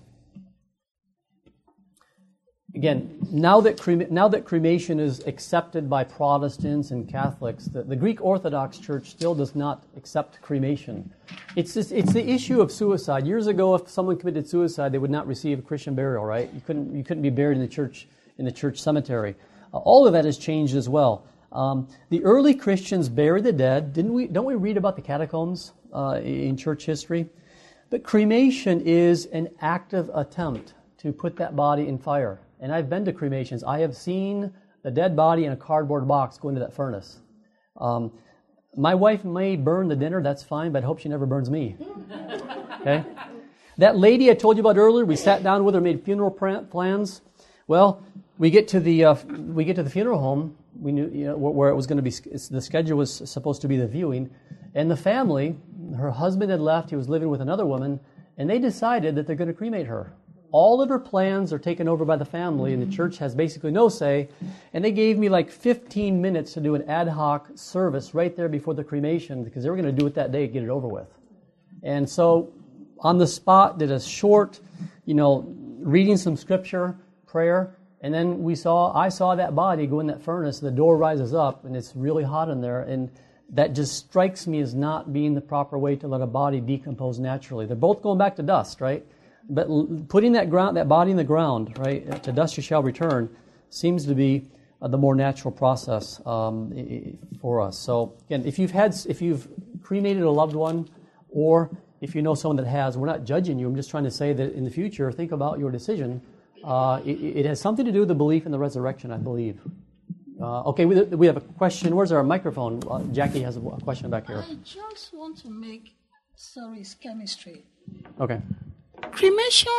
Again, now that crema- now that cremation is accepted by Protestants and Catholics, the, the Greek Orthodox Church still does not accept cremation. It's just, it's the issue of suicide. Years ago, if someone committed suicide, they would not receive a Christian burial, right? You couldn't you couldn't be buried in the church in the church cemetery. Uh, all of that has changed as well. Um, the early Christians buried the dead. Didn't we? Don't we read about the catacombs uh, in church history? But cremation is an active attempt to put that body in fire. And I've been to cremations. I have seen the dead body in a cardboard box go into that furnace. Um, My wife may burn the dinner, that's fine, but I hope she never burns me. Okay? That lady I told you about earlier, we sat down with her, made funeral plans. Well, we get to the uh, we get to the funeral home. We knew, you know, where it was going to be. The schedule was supposed to be the viewing, and the family, her husband had left. He was living with another woman, and they decided that they're going to cremate her. All of her plans are taken over by the family, and the church has basically no say. And they gave me like fifteen minutes to do an ad hoc service right there before the cremation, because they were going to do it that day, get it over with. And so, on the spot, did a short, you know, reading some scripture, prayer, and then we saw, I saw that body go in that furnace. The door rises up, and it's really hot in there, and that just strikes me as not being the proper way to let a body decompose naturally. They're both going back to dust, right? But putting that ground, that body in the ground, right, to dust you shall return, seems to be uh, the more natural process um, for us. So again, if you've had, if you've cremated a loved one, or if you know someone that has, we're not judging you. I'm just trying to say that in the future, think about your decision. Uh, it, it has something to do with the belief in the resurrection, I believe. Uh, okay, we, we have a question. Where's our microphone? Uh, Jackie has a question back here. I just want to make, sorry, it's chemistry. Okay. Cremation,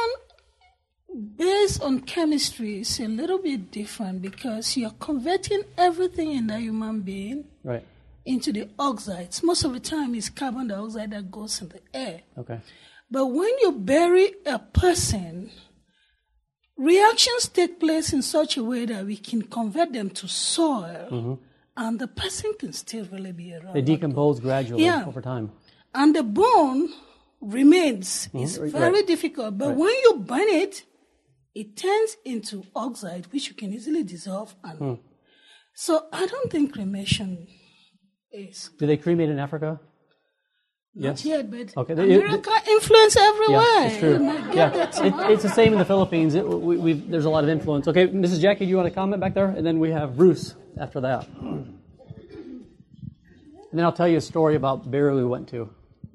based on chemistry, is a little bit different because you're converting everything in the human being right. into the oxides. Most of the time, it's carbon dioxide that goes in the air. Okay. But when you bury a person, reactions take place in such a way that we can convert them to soil, mm-hmm. and the person can still really be around. They decompose gradually yeah. over time. And the bone remains. Mm-hmm. It's very right. difficult. But right. when you burn it, it turns into oxide, which you can easily dissolve. And mm. So I don't think cremation is... Do they cremate in Africa? Not yes. yet, but okay. America it, it, influence everywhere. Yeah, it's true. Yeah. It, it's the same in the Philippines. It, we, we've, there's a lot of influence. Okay, Missus Jackie, do you want to comment back there? And then we have Bruce after that. And then I'll tell you a story about burial we went to.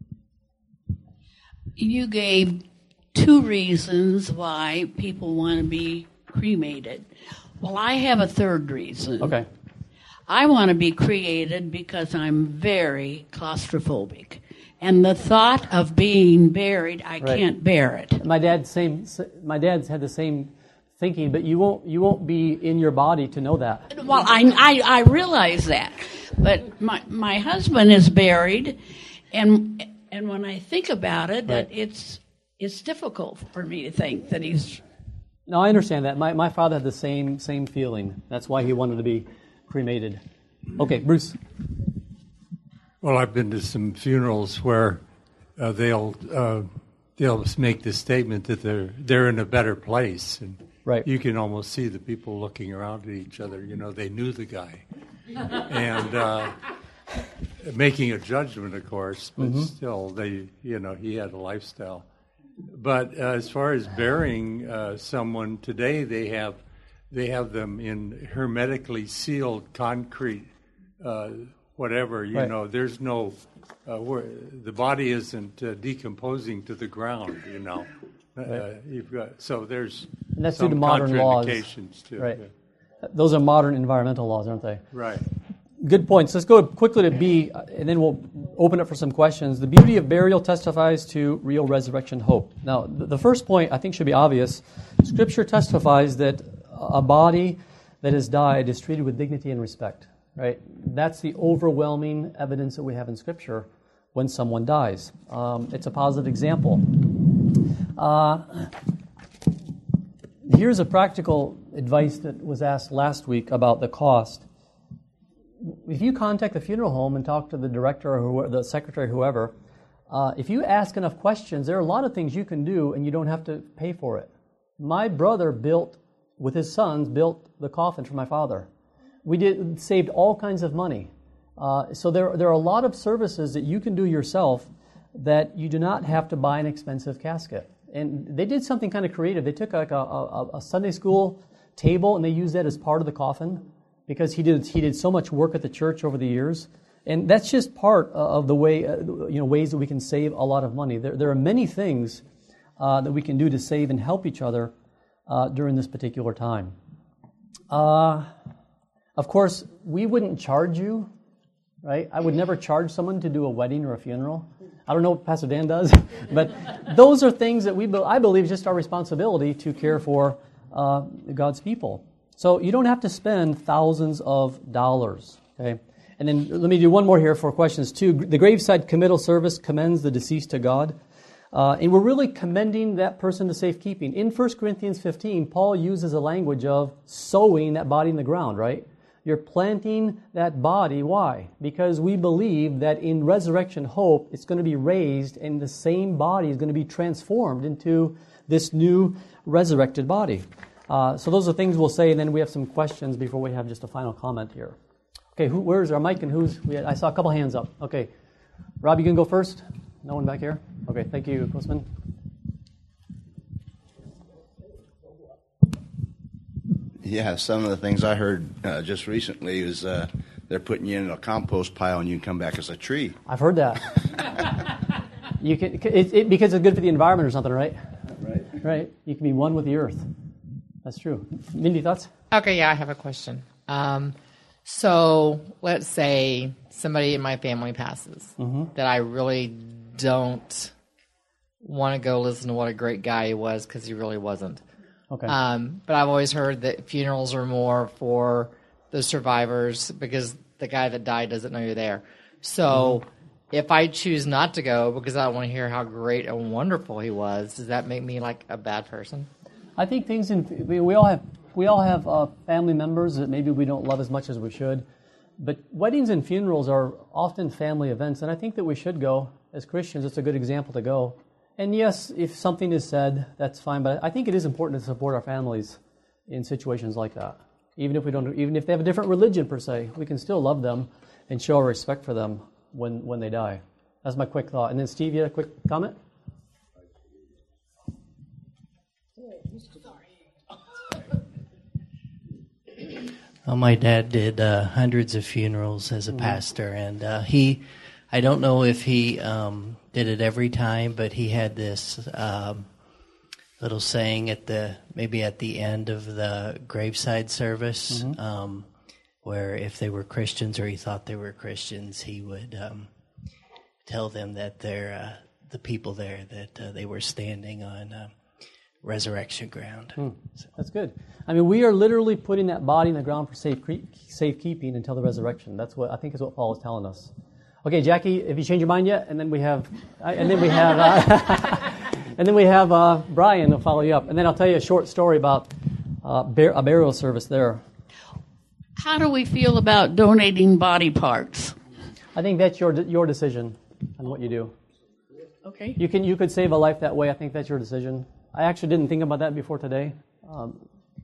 You gave two reasons why people want to be cremated. Well, I have a third reason. Okay. I want to be cremated because I'm very claustrophobic. And the thought of being buried, I right. can't bear it. My dad same. My dad's had the same thinking, but you won't. You won't be in your body to know that. Well, I I, I realize that, but my my husband is buried, and and when I think about it, right. that it's it's difficult for me to think that he's. No, I understand that. My my father had the same same feeling. That's why he wanted to be cremated. Okay, Bruce. Well, I've been to some funerals where uh, they'll uh, they'll make the statement that they're they're in a better place, and right. you can almost see the people looking around at each other. You know, they knew the guy, and uh, making a judgment, of course, but mm-hmm. still, they you know he had a lifestyle. But uh, as far as burying uh, someone today, they have they have them in hermetically sealed concrete. Uh, Whatever, you right. know, there's no, uh, where, the body isn't uh, decomposing to the ground, you know. Right. Uh, you've got, so there's and that's some due to modern laws. Too. Right. Yeah. Those are modern environmental laws, aren't they? Right. Good points. Let's go quickly to B, and then we'll open it for some questions. The beauty of burial testifies to real resurrection hope. Now, the first point I think should be obvious. Scripture testifies that a body that has died is treated with dignity and respect. Right, that's the overwhelming evidence that we have in Scripture when someone dies. Um, it's a positive example. Uh, here's a practical advice that was asked last week about the cost. If you contact the funeral home and talk to the director or whoever, the secretary, whoever, uh, if you ask enough questions, there are a lot of things you can do and you don't have to pay for it. My brother built, with his sons, built the coffin for my father. We did saved all kinds of money. Uh, so there, there are a lot of services that you can do yourself that you do not have to buy an expensive casket. And they did something kind of creative. They took like a, a, a Sunday school table and they used that as part of the coffin because he did he did so much work at the church over the years. And that's just part of the way uh, you know ways that we can save a lot of money. There there are many things uh, that we can do to save and help each other uh, during this particular time. Uh, Of course, we wouldn't charge you right? I would never charge someone to do a wedding or a funeral. I don't know what Pastor Dan does, but those are things that we, I believe, just our responsibility to care for uh, God's people. So you don't have to spend thousands of dollars, okay? And then let me do one more here for questions too. The graveside committal service commends the deceased to God. Uh, and we're really commending that person to safekeeping. In First Corinthians fifteen, Paul uses a language of sowing that body in the ground, right? You're planting that body. Why? Because we believe that in resurrection hope, it's going to be raised and the same body is going to be transformed into this new resurrected body. Uh, so those are things we'll say, and then we have some questions before we have just a final comment here. Okay, who, where's our mic and who's... We had, I saw a couple hands up. Okay. Rob, you can go first? No one back here? Okay, thank you, Postman. Yeah, some of the things I heard uh, just recently is uh, they're putting you in a compost pile and you can come back as a tree. I've heard that. you can it, it, because it's good for the environment or something, right? Right. Right. You can be one with the earth. That's true. Mindy, thoughts? Okay, yeah, I have a question. Um, so let's say somebody in my family passes mm-hmm. that I really don't want to go listen to what a great guy he was because he really wasn't. Okay. Um, but I've always heard that funerals are more for the survivors because the guy that died doesn't know you're there. So mm-hmm. if I choose not to go because I want to hear how great and wonderful he was, does that make me like a bad person? I think things in we, we all have we all have uh, family members that maybe we don't love as much as we should, but weddings and funerals are often family events, and I think that we should go as Christians. It's a good example to go. And yes, if something is said, that's fine. But I think it is important to support our families in situations like that. Even if we don't, even if they have a different religion per se, we can still love them and show our respect for them when, when they die. That's my quick thought. And then Steve, you had a quick comment? Well, my dad did uh, hundreds of funerals as a mm-hmm. pastor, and uh, he, I don't know if he um, did it every time, but he had this um, little saying at the maybe at the end of the graveside service, mm-hmm. um, where if they were Christians or he thought they were Christians, he would um, tell them that they're uh, the people there that uh, they were standing on uh, resurrection ground. Hmm. So. That's good. I mean, we are literally putting that body in the ground for safe safekeeping until the resurrection. That's what I think is what Paul is telling us. Okay, Jackie, have you changed your mind yet? And then we have, and then we have, uh, and then we have uh, Brian will follow you up, and then I'll tell you a short story about uh, bar- a burial service there. How do we feel about donating body parts? I think that's your your decision on what you do. Okay. You can you could save a life that way. I think that's your decision. I actually didn't think about that before today. Um,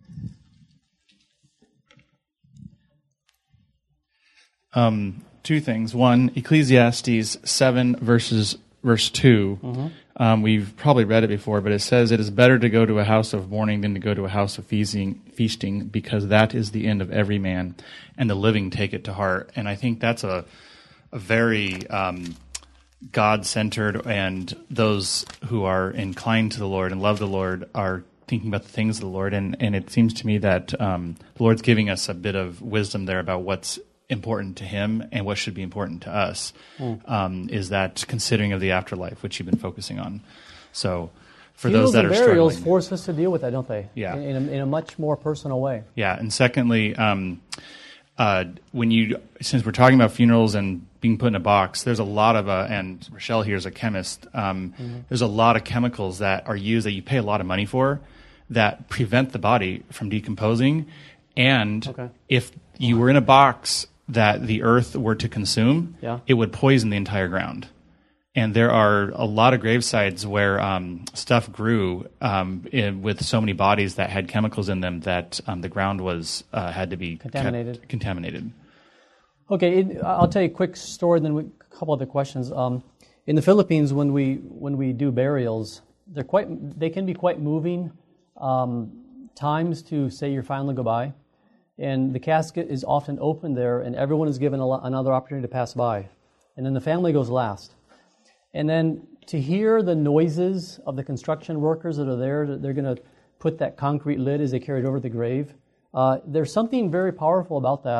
um, two things. One, Ecclesiastes seven verses verse two. Mm-hmm. Um, we've probably read it before, but it says, "It is better to go to a house of mourning than to go to a house of feasting, feasting, because that is the end of every man, and the living take it to heart." And I think that's a a very um, God-centered, and those who are inclined to the Lord and love the Lord are thinking about the things of the Lord. And, and it seems to me that um, the Lord's giving us a bit of wisdom there about what's important to Him and what should be important to us, mm. um, is that considering of the afterlife, which you've been focusing on. So for Funerals those that and are burials struggling, force us to deal with that, don't they? Yeah. In, in, a, in a much more personal way. Yeah, and secondly, um, uh, when you since we're talking about funerals and being put in a box, there's a lot of, uh, and Rochelle here is a chemist, um, mm-hmm. there's a lot of chemicals that are used that you pay a lot of money for that prevent the body from decomposing. And okay. if you were in a box that the earth were to consume, yeah. it would poison the entire ground. And there are a lot of gravesites where um, stuff grew um, in, with so many bodies that had chemicals in them that um, the ground was uh, had to be contaminated. Kept contaminated. Okay, it, I'll tell you a quick story, then we, a couple other questions. Um, in the Philippines, when we when we do burials, they're quite they can be quite moving um, times to say your final goodbye, and the casket is often open there, and everyone is given a, another opportunity to pass by, and then the family goes last. And then to hear the noises of the construction workers that are there, that they're going to put that concrete lid as they carry it over the grave, uh, there's something very powerful about that.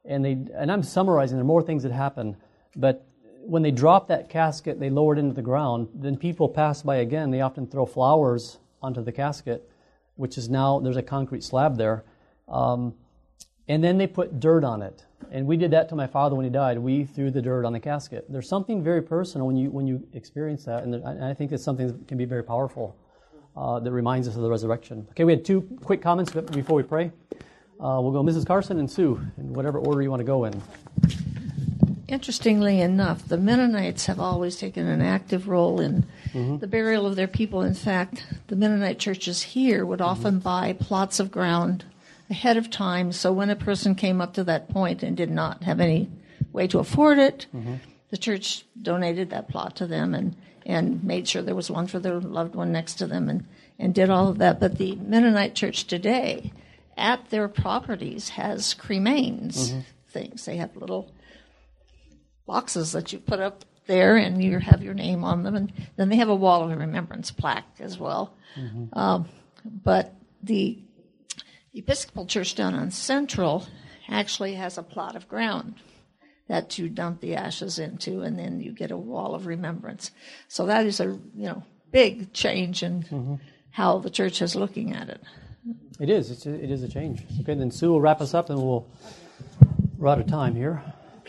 and they and I'm summarizing. There are more things that happen, but when they drop that casket, they lower it into the ground. Then people pass by again. They often throw flowers onto the casket, which is now there's a concrete slab there, um, and then they put dirt on it. And we did that to my father when he died. We threw the dirt on the casket. There's something very personal when you when you experience that, and, there, and I think it's something that can be very powerful. Uh, that reminds us of the resurrection. Okay, we had two quick comments before we pray. Uh, we'll go Missus Carson and Sue, in whatever order you want to go in. Interestingly enough, the Mennonites have always taken an active role in mm-hmm. the burial of their people. In fact, the Mennonite churches here would often mm-hmm. buy plots of ground ahead of time, so when a person came up to that point and did not have any way to afford it, mm-hmm. the church donated that plot to them and and made sure there was one for their loved one next to them, and, and did all of that. But the Mennonite church today, at their properties, has cremains mm-hmm. things. They have little boxes that you put up there, and you have your name on them, and then they have a wall of remembrance plaque as well. Mm-hmm. Um, but the Episcopal Church down on Central actually has a plot of ground that you dump the ashes into, and then you get a wall of remembrance. So that is a you know big change in mm-hmm. how the church is looking at it. It is. It's a, it is a change. Okay, then Sue will wrap us up, and we'll we're out of time here.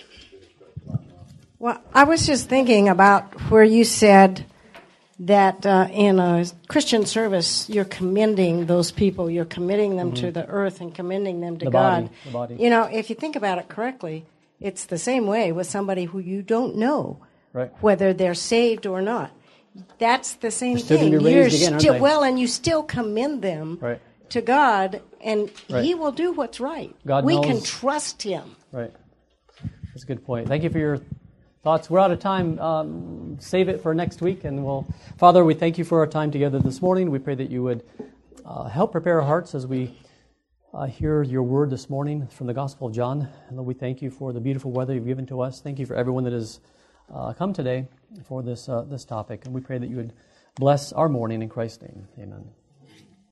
Well, I was just thinking about where you said that uh, in a Christian service, you're commending those people, you're committing them mm-hmm. to the earth and commending them to the God. Body, the body. You know, if you think about it correctly, it's the same way with somebody who you don't know right. whether they're saved or not. That's the same they're still thing. Gonna be raised again, aren't still, they? Well, and you still commend them right. to God, and right. He will do what's right. God we knows. can trust Him. Right. That's a good point. Thank you for your thoughts. We're out of time. Um, save it for next week, and we'll. Father, we thank you for our time together this morning. We pray that you would uh, help prepare our hearts as we Uh, hear your word this morning from the Gospel of John. And Lord, we thank you for the beautiful weather you've given to us. Thank you for everyone that has uh, come today for this uh, this topic. And we pray that you would bless our morning in Christ's name. Amen.